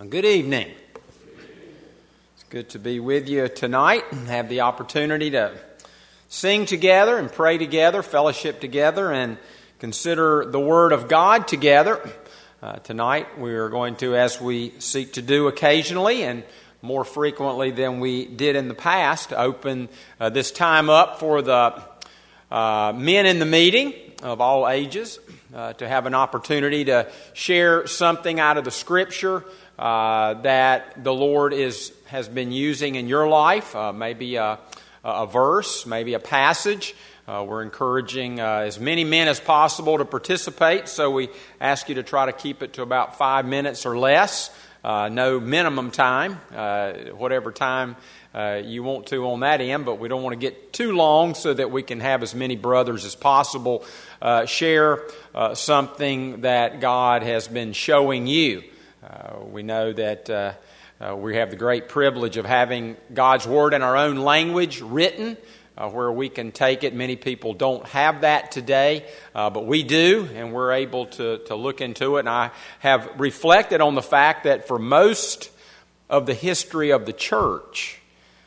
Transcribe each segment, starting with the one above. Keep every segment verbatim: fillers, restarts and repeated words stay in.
Good evening. It's good to be with you tonight and have the opportunity to sing together and pray together, fellowship together, and consider the Word of God together. Uh, tonight we are going to, as we seek to do occasionally and more frequently than we did in the past, open uh, this time up for the uh, men in the meeting of all ages uh, to have an opportunity to share something out of the Scripture Uh, that the Lord is has been using in your life, uh, maybe a, a verse, maybe a passage. Uh, we're encouraging uh, as many men as possible to participate, so we ask you to try to keep it to about five minutes or less. Uh, no minimum time, uh, whatever time uh, you want to on that end, but we don't want to get too long so that we can have as many brothers as possible uh, share uh, something that God has been showing you. Uh, we know that uh, uh, we have the great privilege of having God's Word in our own language written, uh, where we can take it. Many people don't have that today, uh, but we do, and we're able to, to look into it. And I have reflected on the fact that for most of the history of the church,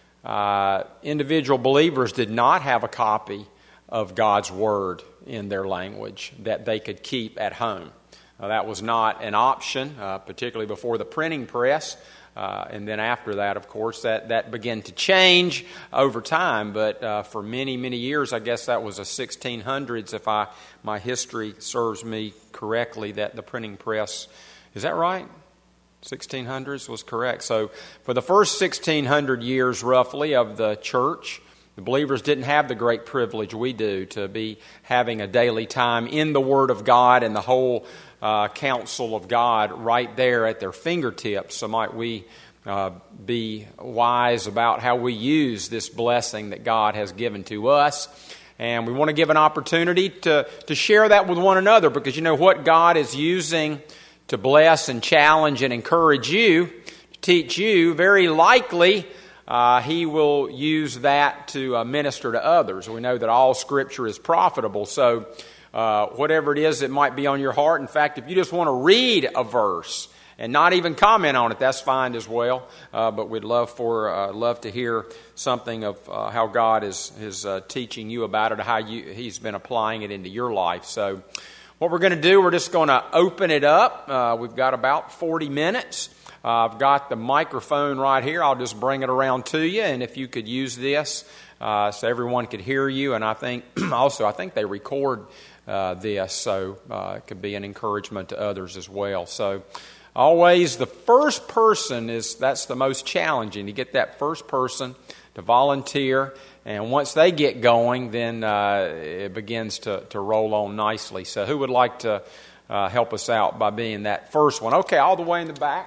uh, individual believers did not have a copy of God's Word in their language that they could keep at home. Uh, that was not an option, uh, particularly before the printing press. Uh, and then after that, of course, that, that began to change over time. But uh, for many, many years, I guess that was the sixteen hundreds, if I my history serves me correctly, that the printing press, is that right? sixteen hundreds was correct. So for the first sixteen hundred years, roughly, of the church, the believers didn't have the great privilege we do to be having a daily time in the Word of God and the whole Uh, counsel of God right there at their fingertips. So might we uh, be wise about how we use this blessing that God has given to us. And we want to give an opportunity to, to share that with one another, because you know what God is using to bless and challenge and encourage you, to teach you, very likely uh, He will use that to uh, minister to others. We know that all Scripture is profitable, so Uh, whatever it is that might be on your heart. In fact, if you just want to read a verse and not even comment on it, that's fine as well. Uh, but we'd love for uh, love to hear something of uh, how God is is uh, teaching you about it, how you, He's been applying it into your life. So, what we're going to do, we're just going to open it up. Uh, we've got about forty minutes. Uh, I've got the microphone right here. I'll just bring it around to you, and if you could use this uh, so everyone could hear you, and I think also I think they record Uh, this, so uh, it could be an encouragement to others as well. So always the first person is, that's the most challenging, to get that first person to volunteer, and once they get going, then uh, it begins to, to roll on nicely. So who would like to uh, help us out by being that first one? Okay, all the way in the back.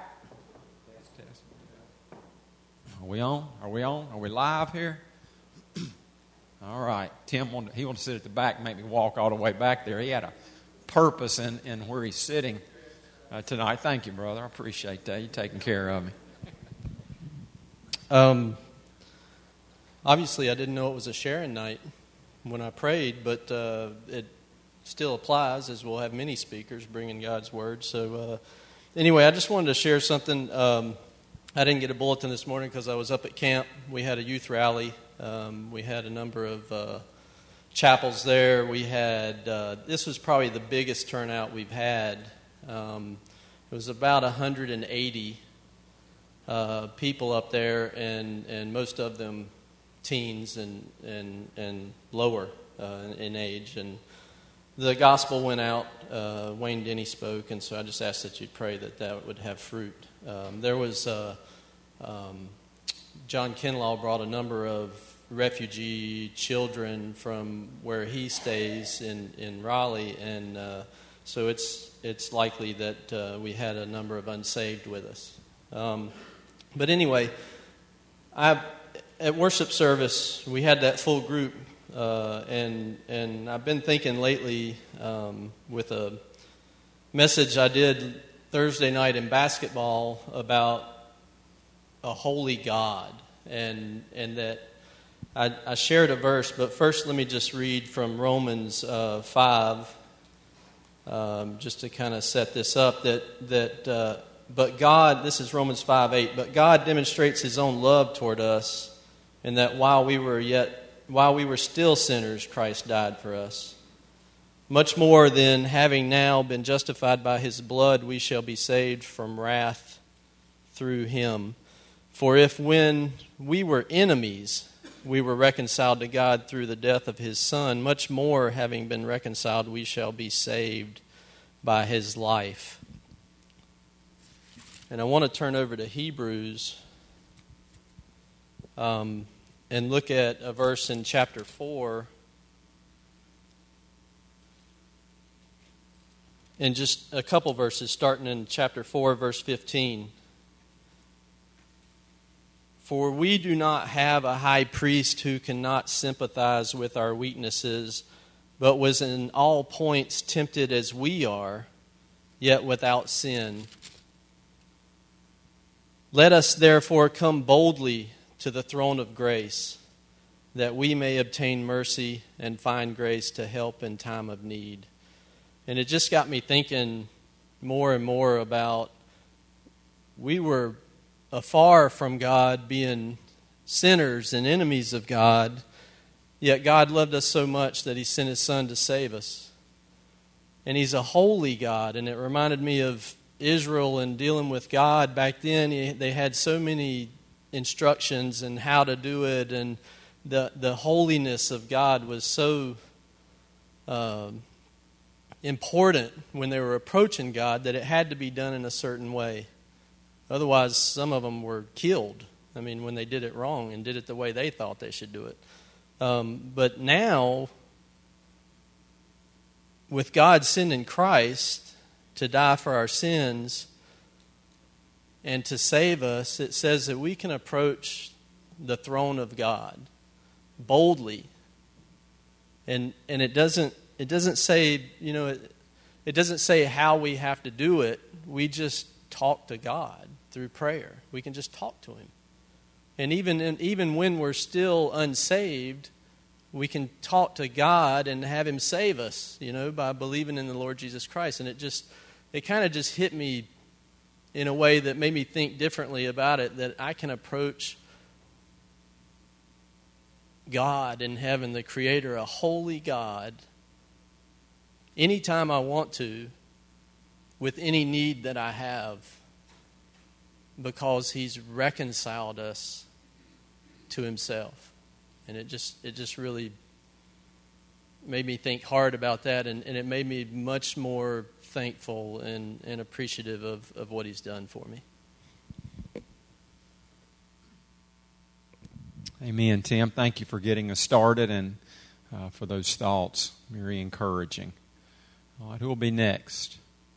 Are we on? Are we on? Are we live here? All right. Tim, wanted, he wanted to sit at the back and make me walk all the way back there. He had a purpose in, in where he's sitting uh, tonight. Thank you, brother. I appreciate that. You taking care of me. Um, obviously, I didn't know it was a sharing night when I prayed, but uh, it still applies, as we'll have many speakers bringing God's Word. So uh, anyway, I just wanted to share something. Um, I didn't get a bulletin this morning because I was up at camp. We had a youth rally. Um, we had a number of uh, chapels there. We had, uh, this was probably the biggest turnout we've had. Um, it was about one hundred eighty uh, people up there, and, and most of them teens and, and, and lower uh, in age. And the gospel went out. Uh, Wayne Denny spoke, and so I just asked that you pray that that would have fruit. Um, there was... Uh, um, John Kinlaw brought a number of refugee children from where he stays in, in Raleigh, and uh, so it's it's likely that uh, we had a number of unsaved with us. Um, but anyway, I at worship service we had that full group, uh, and and I've been thinking lately um, with a message I did Thursday night in basketball about a holy God. And and that I, I shared a verse, but first let me just read from Romans uh, five, um, just to kind of set this up. That that uh, but God, this is Romans five eight, but God demonstrates His own love toward us, in that while we were yet, while we were still sinners, Christ died for us. Much more than having now been justified by His blood, we shall be saved from wrath through Him. For if when we were enemies, we were reconciled to God through the death of His Son, much more, having been reconciled, we shall be saved by His life. And I want to turn over to Hebrews um, and look at a verse in chapter four. And just a couple verses, starting in chapter four, verse fifteen. For we do not have a high priest who cannot sympathize with our weaknesses, but was in all points tempted as we are, yet without sin. Let us therefore come boldly to the throne of grace, that we may obtain mercy and find grace to help in time of need. And it just got me thinking more and more about we were afar from God, being sinners and enemies of God, yet God loved us so much that He sent His Son to save us. And He's a holy God, and it reminded me of Israel and dealing with God. Back then, they had so many instructions and how to do it, and the, the holiness of God was so um, important when they were approaching God that it had to be done in a certain way. Otherwise, some of them were killed. I mean, when they did it wrong and did it the way they thought they should do it. Um, but now, with God sending Christ to die for our sins and to save us, it says that we can approach the throne of God boldly. And and it doesn't it doesn't say, you know, it, it doesn't say how we have to do it. We just talk to God through prayer. We can just talk to Him. And even in, even when we're still unsaved, we can talk to God and have Him save us, you know, by believing in the Lord Jesus Christ. And it just, it kind of just hit me in a way that made me think differently about it, that I can approach God in heaven, the Creator, a holy God, anytime I want to, with any need that I have, because He's reconciled us to Himself. And it just it just really made me think hard about that, and, and it made me much more thankful and, and appreciative of, of what He's done for me. Amen, Tim. Thank you for getting us started and uh, for those thoughts. Very encouraging. All right, who will be next?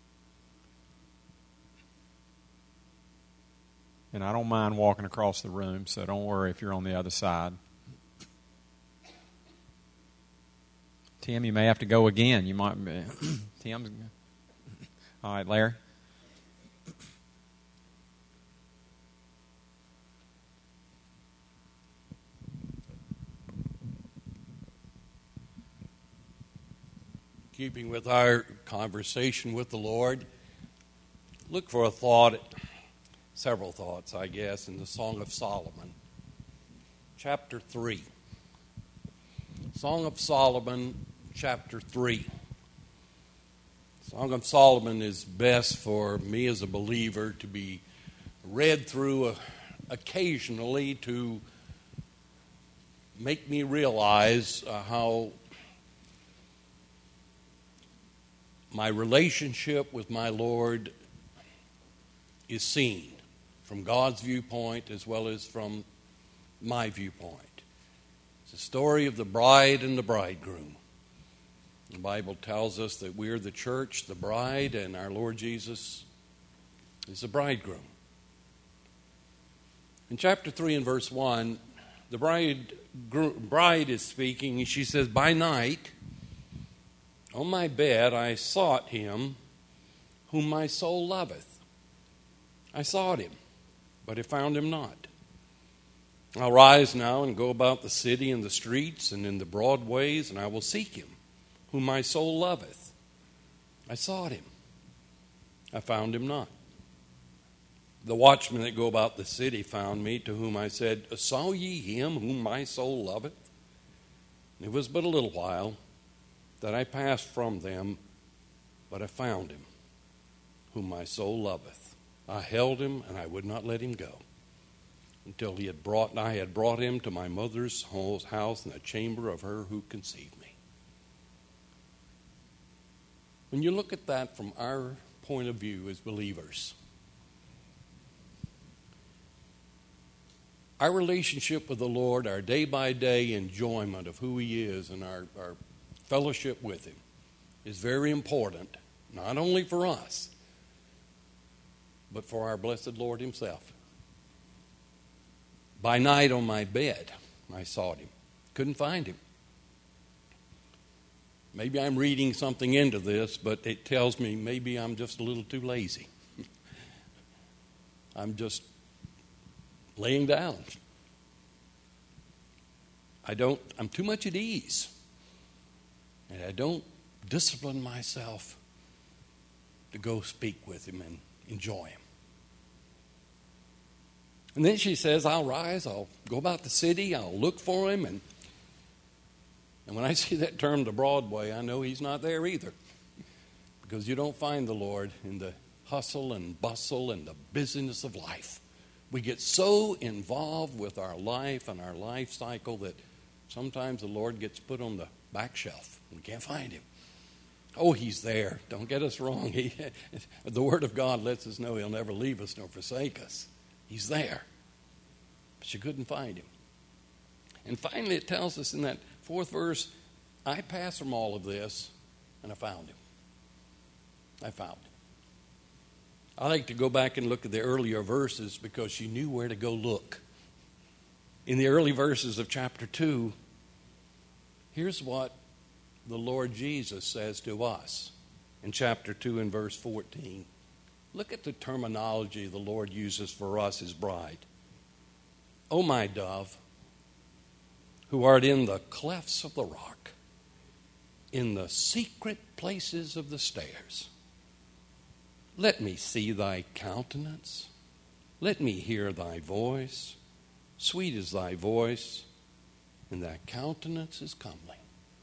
And I don't mind walking across the room, so don't worry if you're on the other side. Tim, you may have to go again. You might be. Tim's. All right, Larry. Keeping with our conversation with the Lord, look for a thought, several thoughts, I guess, in the Song of Solomon, chapter three. Song of Solomon, chapter three. Song of Solomon is best for me as a believer to be read through uh, occasionally to make me realize uh, how my relationship with my Lord is seen from God's viewpoint as well as from my viewpoint. It's a story of the bride and the bridegroom. The Bible tells us that we're the church, the bride, and our Lord Jesus is the bridegroom. In chapter three and verse one, the bride, bride is speaking, and she says, "By night, on my bed I sought him whom my soul loveth. I sought him, but I found him not. I'll rise now and go about the city and the streets and in the broad ways, and I will seek him whom my soul loveth. I sought him. I found him not. The watchmen that go about the city found me, to whom I said, Saw ye him whom my soul loveth? It was but a little while that I passed from them, but I found him, whom my soul loveth. I held him, and I would not let him go, until he had brought, I had brought him to my mother's house in the chamber of her who conceived me. When you look at that from our point of view as believers, our relationship with the Lord, our day-by-day enjoyment of who He is and our, our fellowship with Him is very important, not only for us, but for our blessed Lord Himself. By night on my bed, I sought Him. Couldn't find Him. Maybe I'm reading something into this, but it tells me maybe I'm just a little too lazy. I'm just laying down. I don't, I'm too much at ease. And I don't discipline myself to go speak with Him and enjoy Him. And then she says, I'll rise, I'll go about the city, I'll look for Him. And, and when I see that term to Broadway, I know He's not there either. Because you don't find the Lord in the hustle and bustle and the busyness of life. We get so involved with our life and our life cycle that sometimes the Lord gets put on the back shelf. We can't find Him. Oh, He's there. Don't get us wrong. He, the Word of God lets us know He'll never leave us nor forsake us. He's there. But you couldn't find Him. And finally it tells us in that fourth verse, I passed from all of this and I found Him. I found Him. I like to go back and look at the earlier verses because she knew where to go look. In the early verses of chapter two, here's what the Lord Jesus says to us in chapter two and verse fourteen. Look at the terminology the Lord uses for us, His bride. O my dove, who art in the clefts of the rock, in the secret places of the stairs, let me see thy countenance. Let me hear thy voice. Sweet is thy voice, and thy countenance is comely.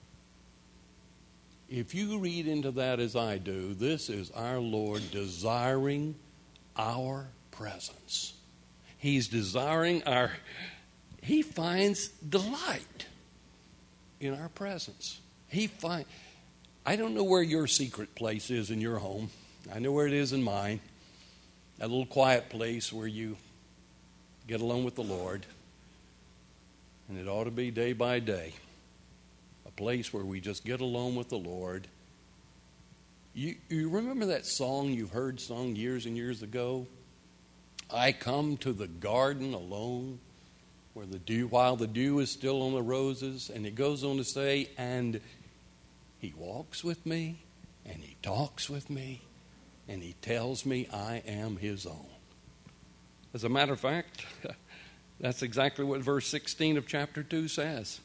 If you read into that as I do, this is our Lord desiring our presence. He's desiring our, He finds delight in our presence. He find, I don't know where your secret place is in your home. I know where it is in mine. That little quiet place where you get alone with the Lord. And it ought to be day by day. A place where we just get alone with the Lord. You, you remember that song you've heard sung years and years ago? I come to the garden alone, where the dew, while the dew is still on the roses. And it goes on to say, and He walks with me, and He talks with me, and He tells me I am His own. As a matter of fact, that's exactly what verse sixteen of chapter two says.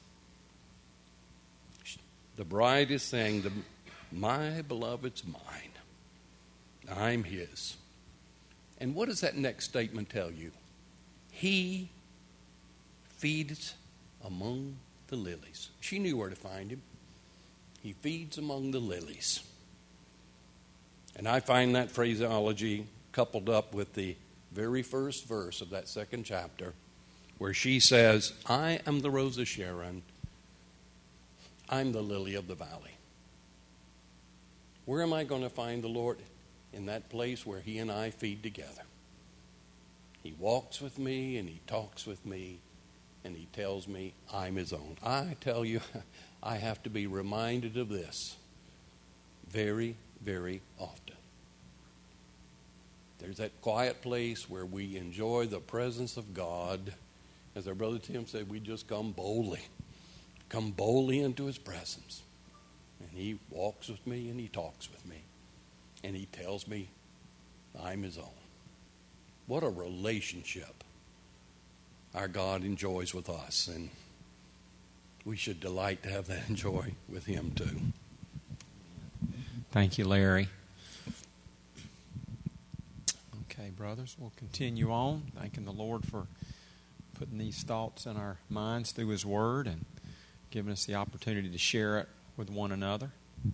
The bride is saying, my beloved's mine. I'm His. And what does that next statement tell you? He feeds among the lilies. She knew where to find Him. He feeds among the lilies. And I find that phraseology coupled up with the very first verse of that second chapter, where she says, I am the rose of Sharon. I'm the lily of the valley. Where am I going to find the Lord? In that place where He and I feed together. He walks with me and He talks with me and He tells me I'm His own. I tell you, I have to be reminded of this very, very often. There's that quiet place where we enjoy the presence of God. As our brother Tim said, we just come boldly. Come boldly into His presence. And He walks with me and He talks with me. And He tells me I'm His own. What a relationship our God enjoys with us. And we should delight to have that joy with Him too. Thank you, Larry. Okay, brothers, we'll continue on, thanking the Lord for putting these thoughts in our minds through His Word and giving us the opportunity to share it with one another.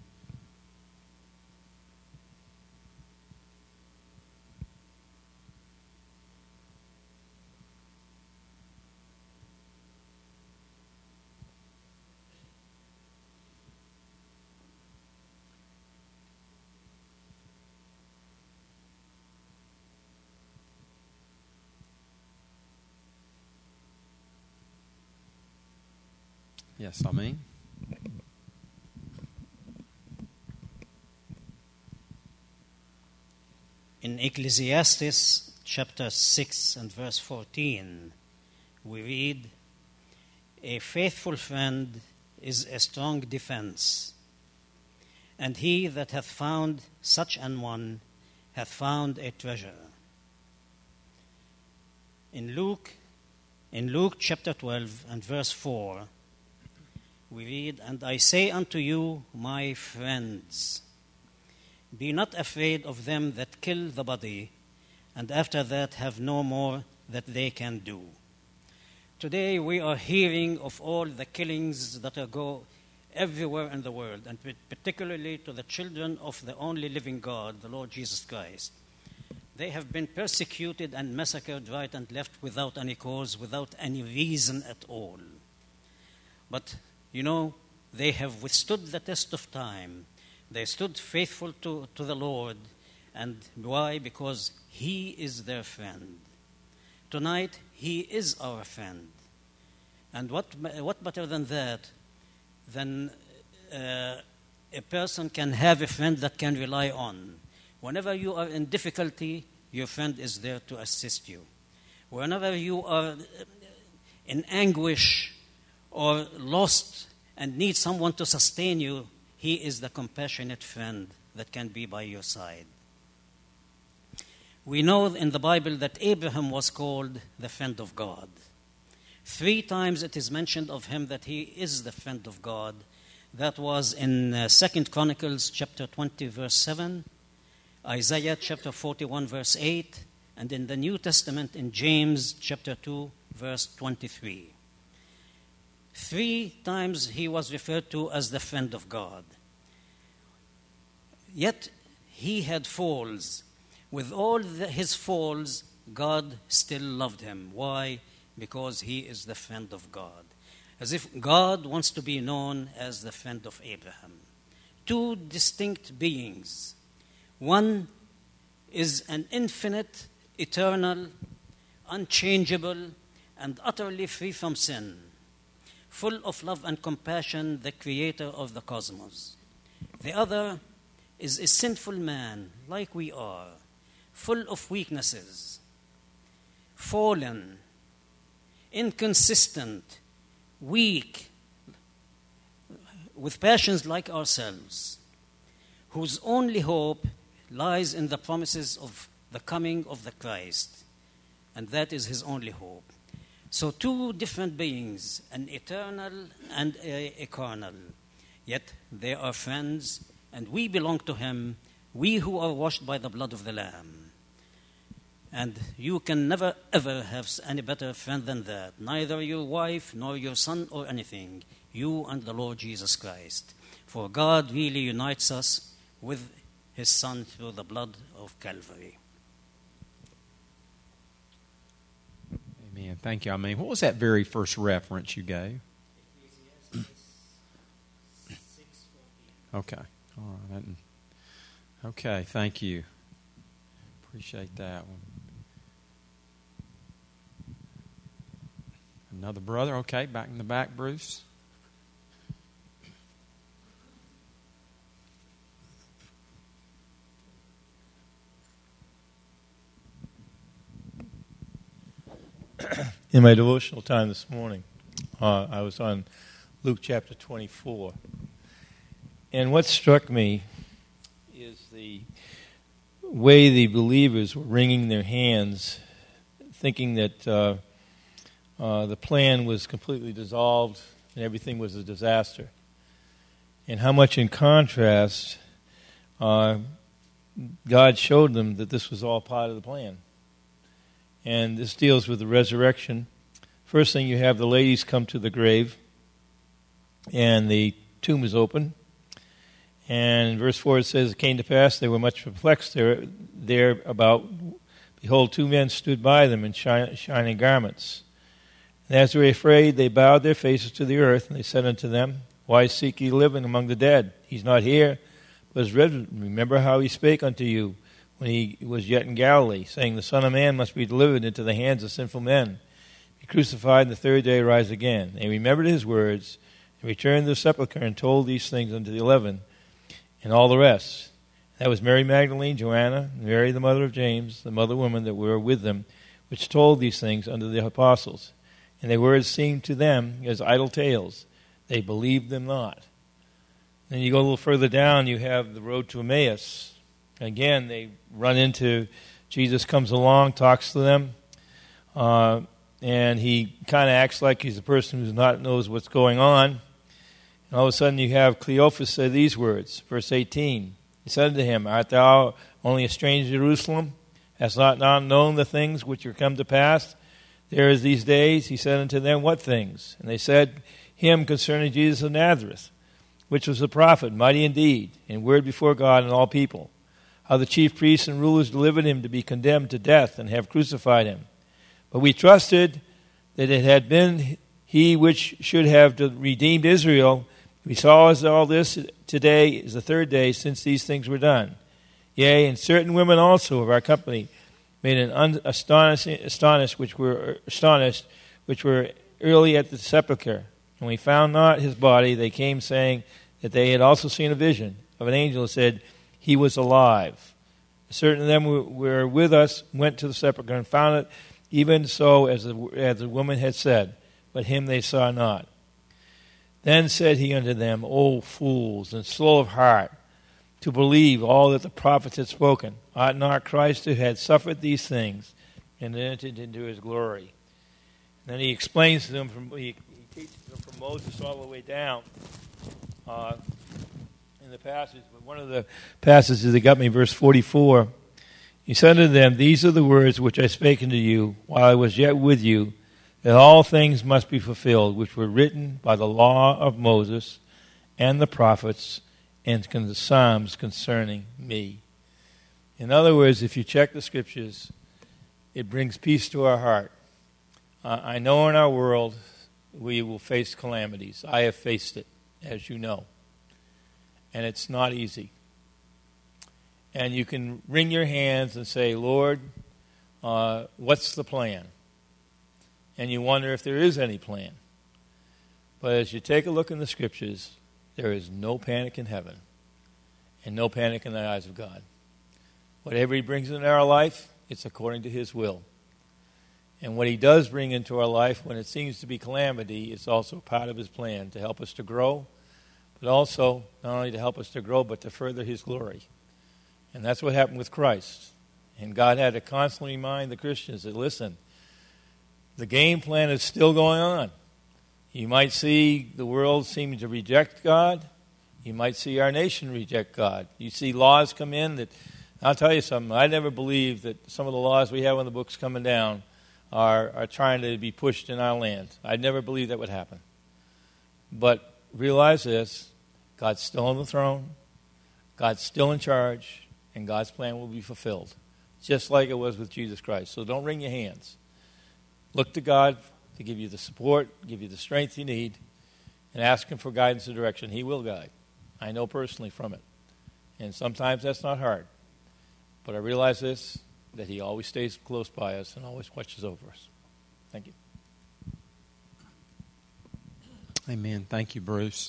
Yes, I mean. In Ecclesiastes chapter six and verse fourteen, we read, "A faithful friend is a strong defense, and he that hath found such an one hath found a treasure." In Luke, in Luke chapter twelve and verse four, we read, "And I say unto you, my friends, be not afraid of them that kill the body, and after that have no more that they can do." Today we are hearing of all the killings that are go everywhere in the world, and particularly to the children of the only living God, the Lord Jesus Christ. They have been persecuted and massacred right and left without any cause, without any reason at all. But you know, they have withstood the test of time. They stood faithful to, to the Lord. And why? Because He is their friend. Tonight, He is our friend. And what, what better than that, than uh, a person can have a friend that can rely on. Whenever you are in difficulty, your friend is there to assist you. Whenever you are in anguish or lost and need someone to sustain you, He is the compassionate friend that can be by your side. We know in the Bible that Abraham was called the friend of God. Three times it is mentioned of him that he is the friend of God. That was in uh, Second Chronicles chapter twenty, verse seven, Isaiah chapter forty-one, verse eight, and in the New Testament in James chapter two, verse twenty-three. Three times he was referred to as the friend of God. Yet he had falls. With all the, his falls, God still loved him. Why? Because he is the friend of God. As if God wants to be known as the friend of Abraham. Two distinct beings. One is an infinite, eternal, unchangeable, and utterly free from sin, full of love and compassion, the creator of the cosmos. The other is a sinful man, like we are, full of weaknesses, fallen, inconsistent, weak, with passions like ourselves, whose only hope lies in the promises of the coming of the Christ, and that is his only hope. So two different beings, an eternal and a, a carnal, yet they are friends, and we belong to him, we who are washed by the blood of the Lamb. And you can never, ever have any better friend than that, neither your wife, nor your son, or anything, you and the Lord Jesus Christ. For God really unites us with his Son through the blood of Calvary. Amen. Thank you. I mean, what was that very first reference you gave? Okay. All right. Okay. Thank you. Appreciate that one. Another brother. Okay. Back in the back, Bruce. In my devotional time this morning, uh, I was on Luke chapter twenty-four. And what struck me is the way the believers were wringing their hands, thinking that uh, uh, the plan was completely dissolved and everything was a disaster. And how much in contrast uh, God showed them that this was all part of the plan. And this deals with the resurrection. First thing, you have the ladies come to the grave, and the tomb is open. And in verse four it says, it came to pass, they were much perplexed there, there about, behold, two men stood by them in shi- shining garments. And as they were afraid, they bowed their faces to the earth, and they said unto them, Why seek ye living among the dead? He's not here, but is risen. Remember how he spake unto you when he was yet in Galilee, saying, The Son of Man must be delivered into the hands of sinful men, be crucified, and the third day rise again. And he remembered his words, and returned to the sepulchre, and told these things unto the eleven, and all the rest. That was Mary Magdalene, Joanna, Mary the mother of James, the mother woman that were with them, which told these things unto the apostles. And their words seemed to them as idle tales. They believed them not. Then you go a little further down, you have the road to Emmaus. Again, they run into, Jesus comes along, talks to them, uh, and he kind of acts like he's a person who not knows what's going on. And all of a sudden you have Cleophas say these words, verse eighteen. He said unto him, Art thou only a stranger in Jerusalem? Hast not thou known the things which are come to pass there is these days? He said unto them, What things? And they said, Him concerning Jesus of Nazareth, which was a prophet, mighty indeed, in word before God and all people, how the chief priests and rulers delivered him to be condemned to death, and have crucified him. But we trusted that it had been he which should have redeemed Israel. We saw as all this today is the third day since these things were done. Yea, and certain women also of our company made an un- astonished, astonished, which were astonished, which were early at the sepulchre. And we found not his body. They came saying that they had also seen a vision of an angel that said he was alive. Certain of them who were with us went to the sepulchre and found it even so as the, as the woman had said, but him they saw not. Then said he unto them, O fools, and slow of heart, to believe all that the prophets had spoken. Ought not Christ to have suffered these things and entered into his glory? And then he explains to them, from he, he teaches them from Moses all the way down uh, in the passage. But one of the passages that got me, verse forty-four, he said to them, These are the words which I spake unto you while I was yet with you, that all things must be fulfilled, which were written by the law of Moses and the prophets and the Psalms concerning me. In other words, if you check the Scriptures, it brings peace to our heart. Uh, I know in our world we will face calamities. I have faced it, as you know. And it's not easy. And you can wring your hands and say, Lord, uh, what's the plan? And you wonder if there is any plan. But as you take a look in the Scriptures, there is no panic in heaven and no panic in the eyes of God. Whatever he brings into our life, it's according to his will. And what he does bring into our life, when it seems to be calamity, it's also part of his plan to help us to grow, but also not only to help us to grow, but to further his glory. And that's what happened with Christ. And God had to constantly remind the Christians that, listen, the game plan is still going on. You might see the world seeming to reject God. You might see our nation reject God. You see laws come in that, I'll tell you something, I never believed that some of the laws we have on the books coming down are, are trying to be pushed in our land. I never believed that would happen. But realize this, God's still on the throne, God's still in charge, and God's plan will be fulfilled, just like it was with Jesus Christ. So don't wring your hands. Look to God to give you the support, give you the strength you need, and ask him for guidance and direction. He will guide. I know personally from it. And sometimes that's not hard. But I realize this, that he always stays close by us and always watches over us. Thank you. Amen. Thank you, Bruce.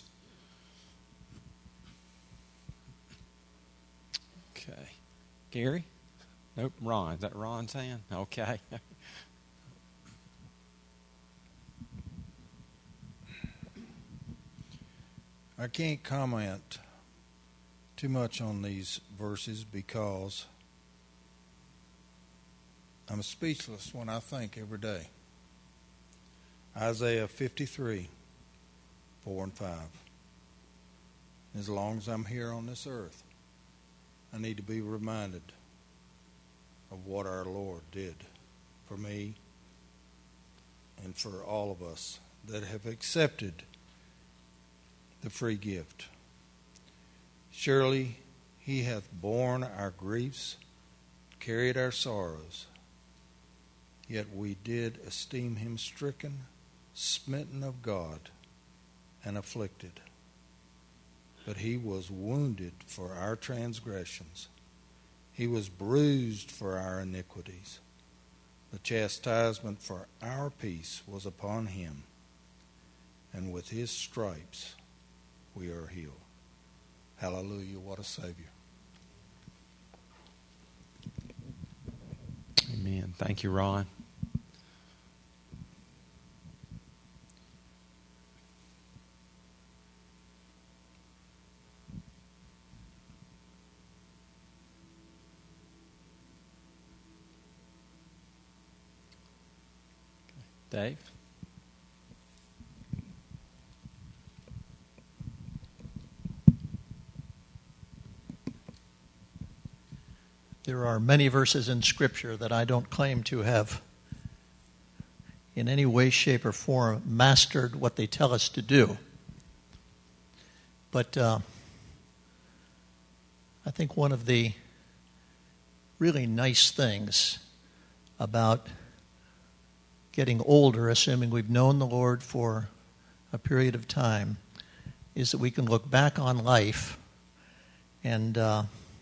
Okay. Gary? Nope, Ron. Is that Ron's hand? Okay. I can't comment too much on these verses because I'm speechless when I think every day. Isaiah fifty-three, four and five. As long as I'm here on this earth, I need to be reminded of what our Lord did for me and for all of us that have accepted the free gift. Surely he hath borne our griefs, carried our sorrows, yet we did esteem him stricken, smitten of God, and afflicted. But he was wounded for our transgressions. He was bruised for our iniquities. The chastisement for our peace was upon him, and with his stripes we are healed. Hallelujah, what a Savior. Amen. Thank you, Ron. Dave? There are many verses in Scripture that I don't claim to have in any way, shape, or form mastered what they tell us to do. But uh, I think one of the really nice things about getting older, assuming we've known the Lord for a period of time, is that we can look back on life and uh,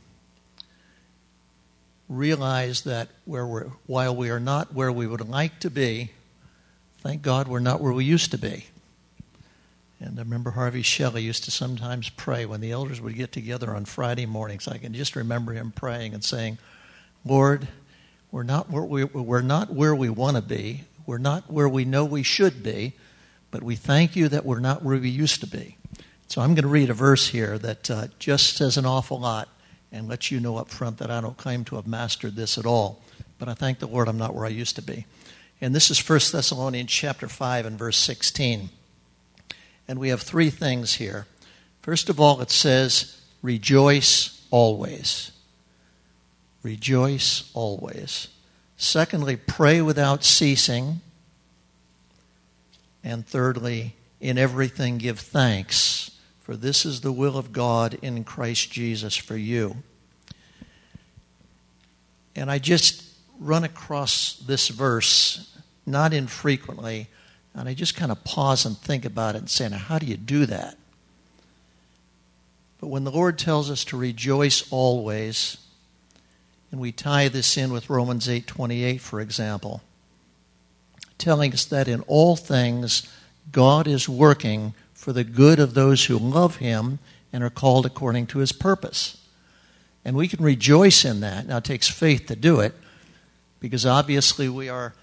realize that where we're, while we are not where we would like to be, thank God we're not where we used to be. And I remember Harvey Shelley used to sometimes pray when the elders would get together on Friday mornings. I can just remember him praying and saying, Lord, we're not where we, we're not where we want to be. We're not where we know we should be, but we thank you that we're not where we used to be. So I'm going to read a verse here that uh, just says an awful lot and lets you know up front that I don't claim to have mastered this at all. But I thank the Lord I'm not where I used to be. And this is First Thessalonians chapter five and verse sixteen. And we have three things here. First of all, it says, rejoice always. Rejoice always. Secondly, pray without ceasing. And thirdly, in everything give thanks, for this is the will of God in Christ Jesus for you. And I just run across this verse, not infrequently, and I just kind of pause and think about it and say, now, how do you do that? But when the Lord tells us to rejoice always, and we tie this in with Romans eight twenty-eight, for example, telling us that in all things God is working for the good of those who love him and are called according to his purpose. And we can rejoice in that. Now, it takes faith to do it, because obviously we are,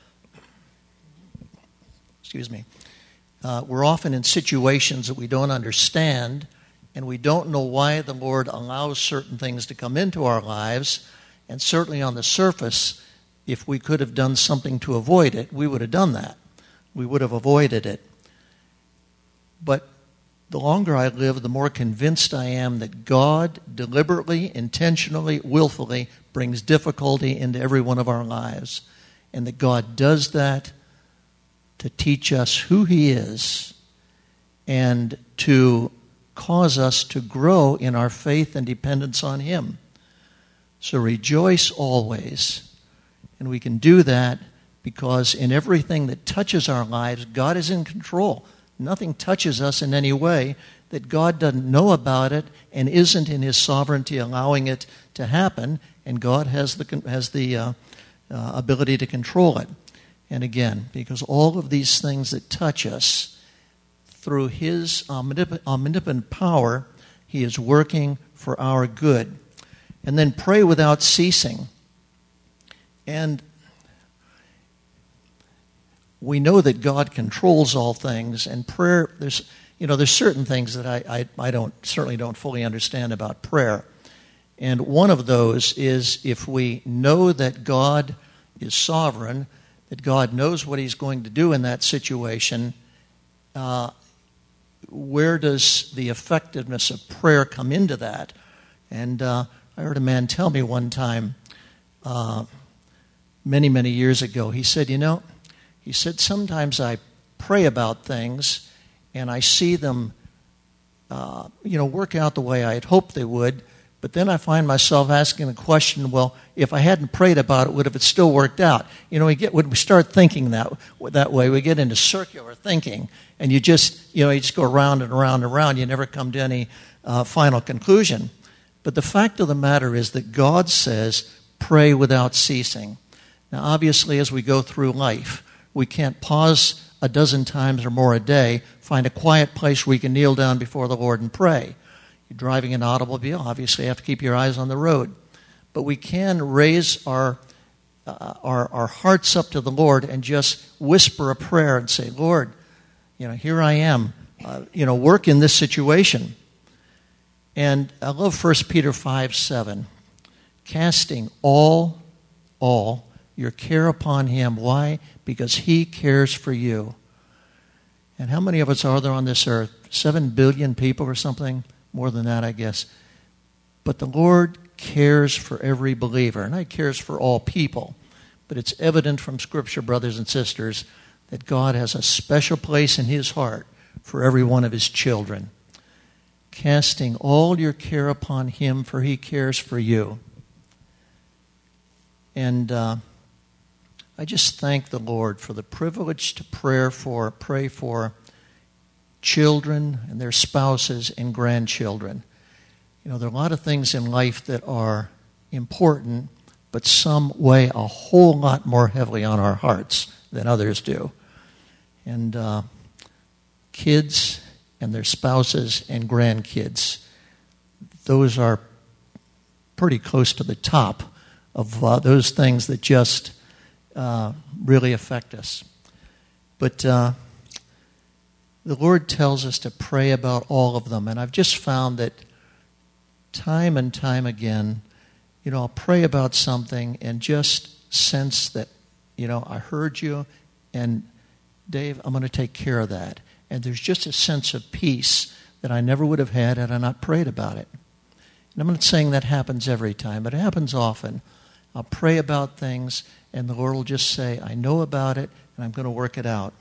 excuse me, uh, we're often in situations that we don't understand, and we don't know why the Lord allows certain things to come into our lives. And certainly on the surface, if we could have done something to avoid it, we would have done that. We would have avoided it. But the longer I live, the more convinced I am that God deliberately, intentionally, willfully brings difficulty into every one of our lives. And that God does that to teach us who he is and to cause us to grow in our faith and dependence on him. So rejoice always. And we can do that because in everything that touches our lives, God is in control. Nothing touches us in any way that God doesn't know about it and isn't in his sovereignty allowing it to happen, and God has the has the uh, uh, ability to control it. And again, because all of these things that touch us, through his omnip- omnipotent power, he is working for our good. And then pray without ceasing. And we know that God controls all things, and prayer, there's you know, there's certain things that I, I, I don't certainly don't fully understand about prayer. And one of those is if we know that God is sovereign, that God knows what he's going to do in that situation, uh, where does the effectiveness of prayer come into that? And uh, I heard a man tell me one time, uh, many, many years ago, he said, you know, he said, sometimes I pray about things and I see them, uh, you know, work out the way I had hoped they would, but then I find myself asking the question, well, if I hadn't prayed about it, would have it still worked out? You know, we get when we start thinking that that way, we get into circular thinking, and you just, you know, you just go around and around and around. You never come to any uh, final conclusion. But the fact of the matter is that God says, pray without ceasing. Now, obviously, as we go through life, we can't pause a dozen times or more a day, find a quiet place where we can kneel down before the Lord and pray. You're driving an automobile, obviously you have to keep your eyes on the road. But we can raise our, uh, our, our hearts up to the Lord and just whisper a prayer and say, Lord, you know, here I am, uh, you know, work in this situation. And I love First Peter five seven, casting all, all, your care upon him. Why? Because he cares for you. And how many of us are there on this earth? Seven billion people or something? More than that, I guess. But the Lord cares for every believer, and he cares for all people. But it's evident from Scripture, brothers and sisters, that God has a special place in his heart for every one of his children. Casting all your care upon him, for he cares for you. And uh, I just thank the Lord for the privilege to pray for, pray for children and their spouses and grandchildren. You know, there are a lot of things in life that are important, but some weigh a whole lot more heavily on our hearts than others do. And uh, kids and their spouses and grandkids, those are pretty close to the top of uh, those things that just uh, really affect us. But uh, the Lord tells us to pray about all of them. And I've just found that time and time again, you know, I'll pray about something and just sense that, you know, I heard you, and Dave, I'm going to take care of that. And there's just a sense of peace that I never would have had had I not prayed about it. And I'm not saying that happens every time, but it happens often. I'll pray about things, and the Lord will just say, I know about it, and I'm going to work it out.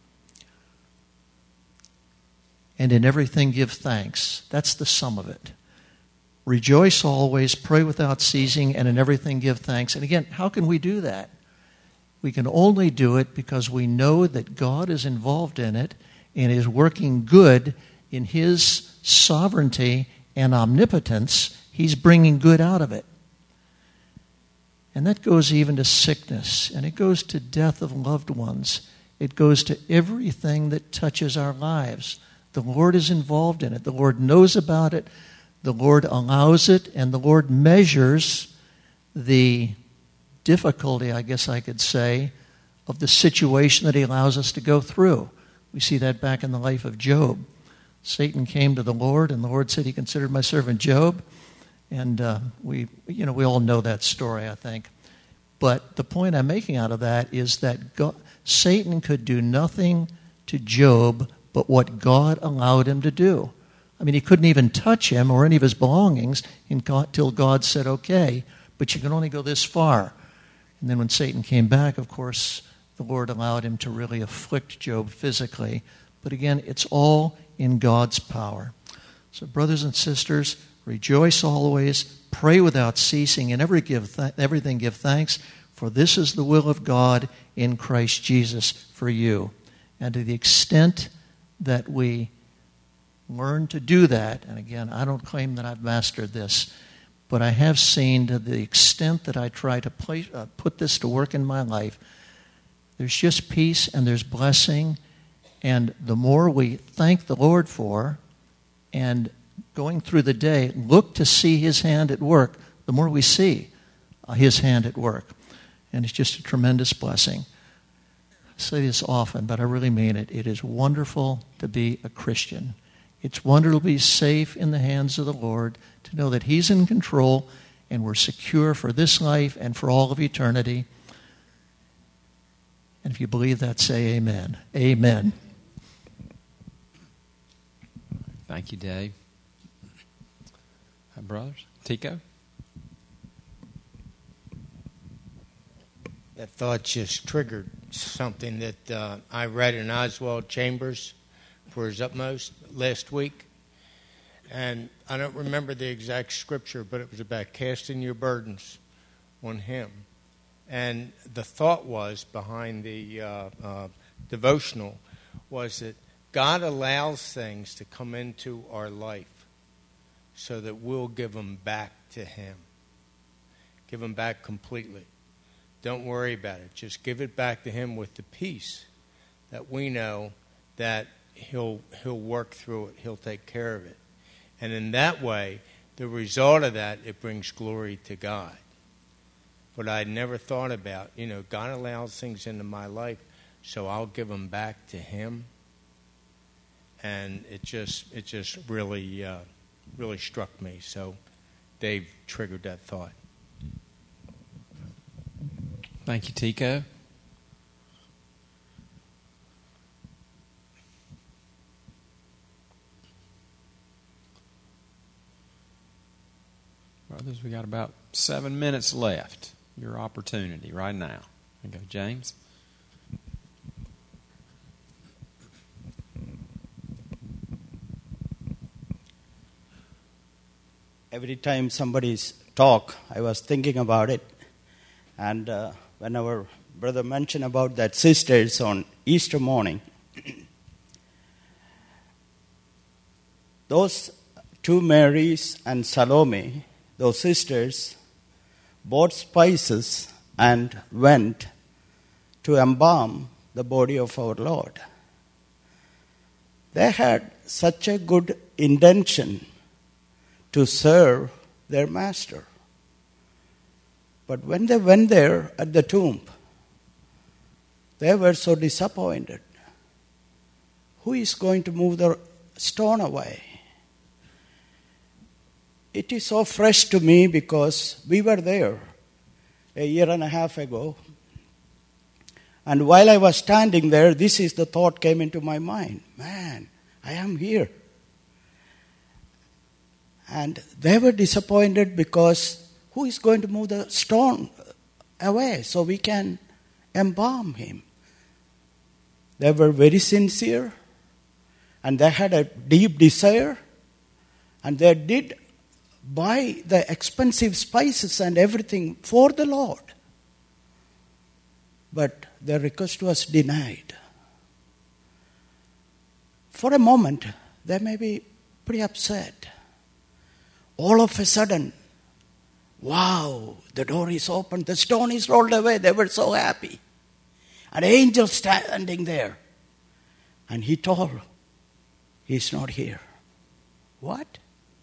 And in everything give thanks. That's the sum of it. Rejoice always, pray without ceasing, and in everything give thanks. And again, how can we do that? We can only do it because we know that God is involved in it and is working good in his sovereignty and omnipotence. He's bringing good out of it. And that goes even to sickness, and it goes to death of loved ones. It goes to everything that touches our lives. The Lord is involved in it. The Lord knows about it. The Lord allows it, and the Lord measures the difficulty, I guess I could say, of the situation that he allows us to go through. We see that back in the life of Job. Satan came to the Lord, and the Lord said he considered my servant Job. And uh, we, you know, we all know that story, I think. But the point I'm making out of that is that God, Satan could do nothing to Job but what God allowed him to do. I mean, he couldn't even touch him or any of his belongings until God said, okay, but you can only go this far. And then when Satan came back, of course, the Lord allowed him to really afflict Job physically. But again, it's all in God's power. So brothers and sisters, rejoice always, pray without ceasing, and every give th- everything give thanks, for this is the will of God in Christ Jesus for you. And to the extent that we learn to do that, and again, I don't claim that I've mastered this, but I have seen to the extent that I try to play, uh, put this to work in my life, there's just peace and there's blessing, and the more we thank the Lord for, and going through the day, look to see his hand at work, the more we see uh, his hand at work. And it's just a tremendous blessing. I say this often, but I really mean it. It is wonderful to be a Christian. It's wonderful to be safe in the hands of the Lord, to know that he's in control and we're secure for this life and for all of eternity. And if you believe that, say amen. Amen. Thank you, Dave. Hi, brothers. Tico? that thought just triggered something that uh, I read in Oswald Chambers for His Utmost last week. And I don't remember the exact scripture, but it was about casting your burdens on Him. And the thought was behind the uh, uh, devotional was that God allows things to come into our life so that we'll give them back to Him. Give them back completely. Don't worry about it. Just give it back to Him with the peace that we know that He'll He'll work through it. He'll take care of it. And in that way, the result of that, it brings glory to God. But I'd never thought about, you know, God allows things into my life, so I'll give them back to Him. And it just it just really, uh, really struck me. So Dave triggered that thought. Thank you, Tico. Brothers, we got about seven minutes left. Your opportunity right now. There you go, James. Every time somebody's talk, I was thinking about it. And uh, when our brother mentioned about that sisters on Easter morning, those two Marys and Salome, those sisters, bought spices and went to embalm the body of our Lord. They had such a good intention to serve their master. But when they went there at the tomb, they were so disappointed. Who is going to move the stone away? It is so fresh to me because we were there a year and a half ago. And while I was standing there, this is the thought came into my mind. Man, I am here. And they were disappointed because who is going to move the stone away so we can embalm him? They were very sincere and they had a deep desire and they did buy the expensive spices and everything for the Lord. But their request was denied. For a moment, they may be pretty upset. All of a sudden, wow, the door is opened, the stone is rolled away. They were so happy. An angel standing there. And he told, he's not here. What?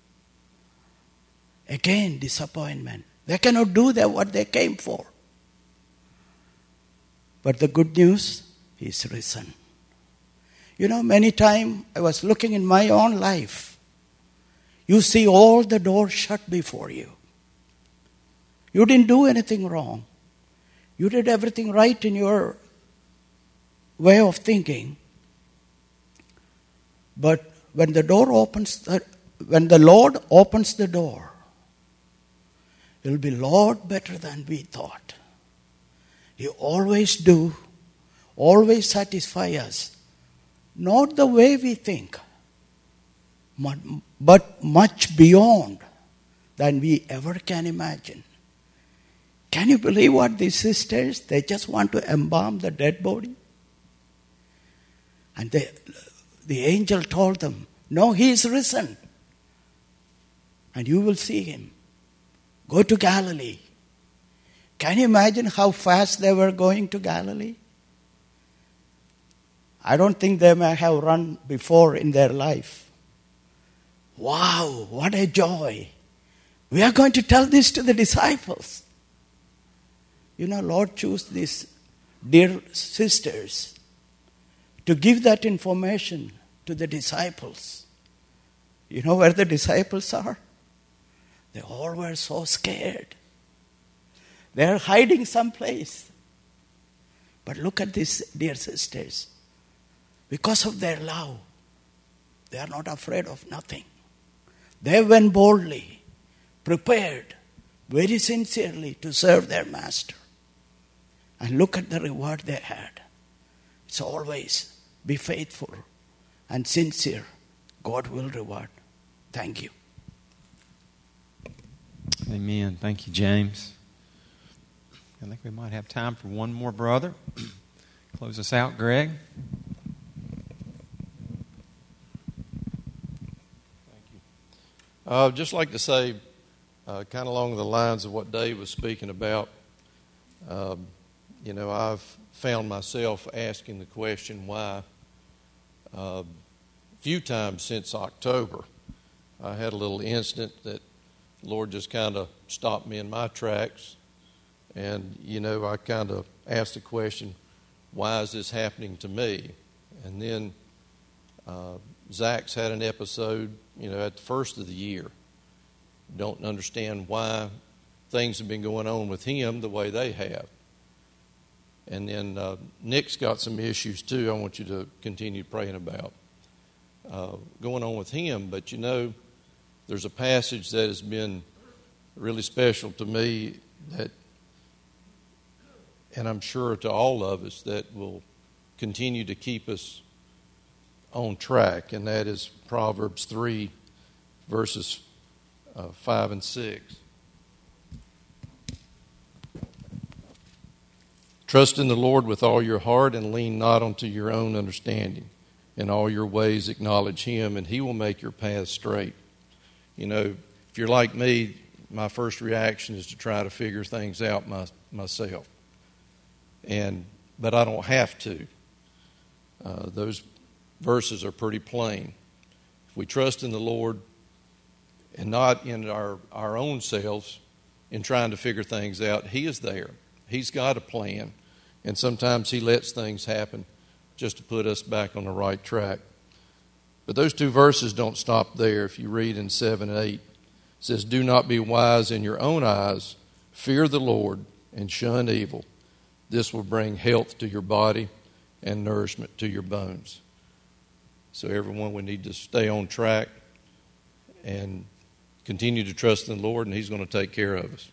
Again, disappointment. They cannot do that what they came for. But the good news, he's risen. You know, many times I was looking in my own life. You see all the doors shut before you. You didn't do anything wrong. You did everything right in your way of thinking. But when the door opens, the, when the Lord opens the door, it will be a lot better than we thought. He always do, always satisfy us. Not the way we think, but much beyond than we ever can imagine. Can you believe what these sisters, they just want to embalm the dead body? And they, the angel told them, no, he is risen. And you will see him. Go to Galilee. Can you imagine how fast they were going to Galilee? I don't think they may have run before in their life. Wow, what a joy. We are going to tell this to the disciples. You know, Lord chose these dear sisters to give that information to the disciples. You know where the disciples are? They all were so scared. They are hiding someplace. But look at these dear sisters. Because of their love, they are not afraid of nothing. They went boldly, prepared, very sincerely to serve their master. and look at the reward they had. It's always be faithful and sincere. God will reward. Thank you. Amen. Thank you, James. I think we might have time for one more brother. Close us out, Greg. Thank you. Uh, I'd just like to say, uh, kind of along the lines of what Dave was speaking about, um, you know, I've found myself asking the question why uh, a few times since October. I had a little incident that the Lord just kind of stopped me in my tracks. And, you know, I kind of asked the question, why is this happening to me? And then uh, Zach's had an episode, you know, at the first of the year. Don't understand why things have been going on with him the way they have. And then uh, Nick's got some issues, too, I want you to continue praying about uh, going on with him. But, you know, there's a passage that has been really special to me that, and I'm sure to all of us, that will continue to keep us on track, and that is Proverbs three, verses uh, five and six. Trust in the Lord with all your heart and lean not unto your own understanding. In all your ways acknowledge Him, and He will make your path straight. You know, if you're like me, my first reaction is to try to figure things out my, myself. And but I don't have to. Uh, those verses are pretty plain. If we trust in the Lord and not in our, our own selves in trying to figure things out, He is there. He's got a plan. And sometimes He lets things happen just to put us back on the right track. But those two verses don't stop there. If you read in seven and eight, it says, do not be wise in your own eyes. Fear the Lord and shun evil. This will bring health to your body and nourishment to your bones. So everyone, we need to stay on track and continue to trust in the Lord, and He's going to take care of us.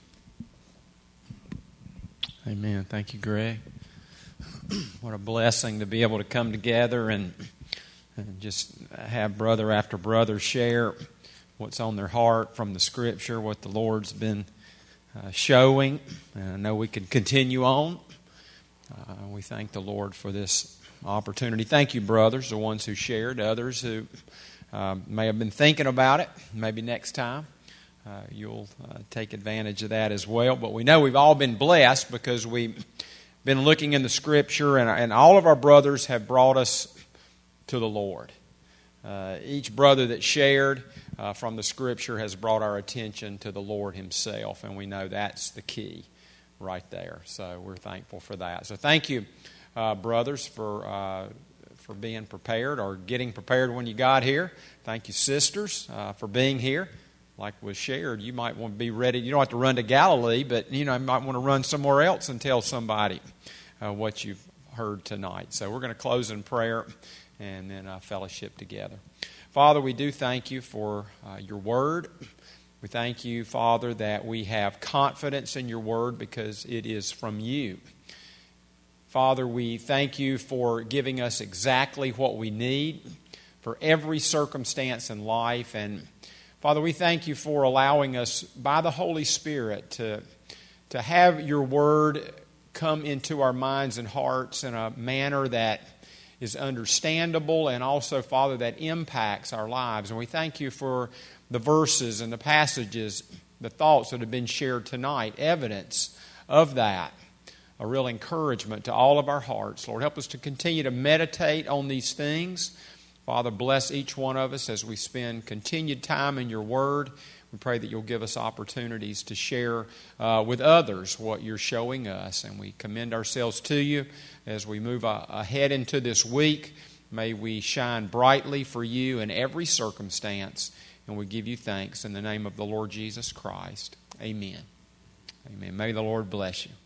Amen. Thank you, Greg. What a blessing to be able to come together and, and just have brother after brother share what's on their heart from the Scripture, what the Lord's been uh, showing. And I know we can continue on. Uh, we thank the Lord for this opportunity. Thank you, brothers, the ones who shared, others who uh, may have been thinking about it. Maybe next time uh, you'll uh, take advantage of that as well. But we know we've all been blessed because we've been looking in the Scripture, and, and all of our brothers have brought us to the Lord. Uh, each brother that shared uh, from the Scripture has brought our attention to the Lord Himself, and we know that's the key right there. So we're thankful for that. So thank you, uh, brothers, for uh, for being prepared or getting prepared when you got here. Thank you, sisters, uh, for being here. Like was shared, you might want to be ready. You don't have to run to Galilee, but you know you might want to run somewhere else and tell somebody uh, what you've heard tonight. So we're going to close in prayer and then uh, fellowship together. Father, we do thank you for uh, your word. We thank you, Father, that we have confidence in your word because it is from you. Father, we thank you for giving us exactly what we need for every circumstance in life. And Father, we thank you for allowing us by the Holy Spirit to, to have your word come into our minds and hearts in a manner that is understandable and also, Father, that impacts our lives. And we thank you for the verses and the passages, the thoughts that have been shared tonight, evidence of that, a real encouragement to all of our hearts. Lord, help us to continue to meditate on these things. Father, bless each one of us as we spend continued time in your word. We pray that you'll give us opportunities to share uh, with others what you're showing us. And we commend ourselves to you as we move uh, ahead into this week. May we shine brightly for you in every circumstance. And we give you thanks in the name of the Lord Jesus Christ. Amen. Amen. May the Lord bless you.